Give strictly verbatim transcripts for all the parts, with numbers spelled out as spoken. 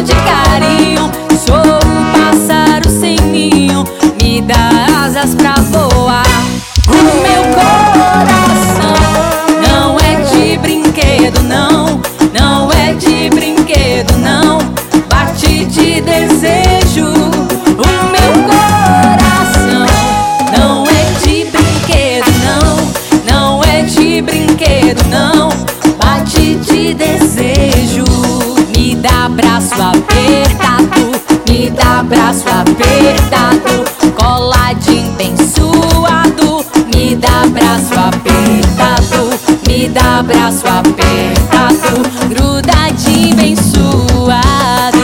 de carinho. Sou um pássaro sem ninho, me dá asas pra voar. O meu coração não é de brinquedo, não. Não é de brinquedo, não. Bate de desejo. O meu coração não é de brinquedo, não. Não é de brinquedo, não. Bate de desejo. Me dá abraço apertado, me dá abraço apertado, coladinho bem suado. Me dá abraço apertado, me dá abraço apertado, grudadinho bem suado.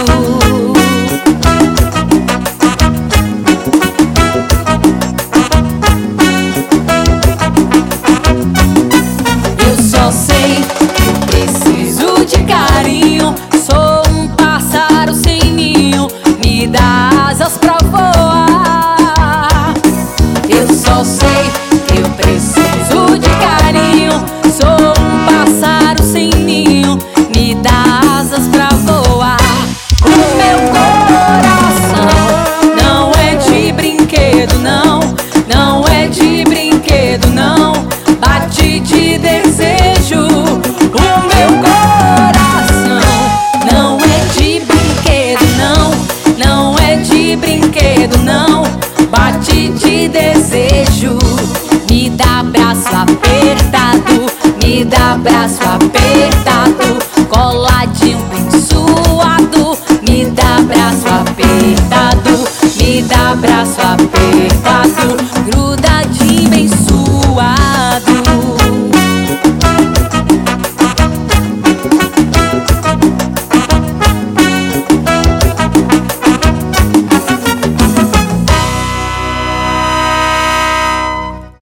Eu só sei que eu preciso de carinho. Sou um pássaro sem ninho, me dá asas pra voar. Eu só sei que eu preciso de carinho. Sou um pássaro sem ninho, me dá asas pra voar. O meu coração não é de brinquedo, não. Não é de brinquedo, não. Bate de desejo. O meu coração não é de brinquedo, não. Não é de brinquedo, não. Bate de desejo. Me dá abraço apertado, me dá abraço apertado,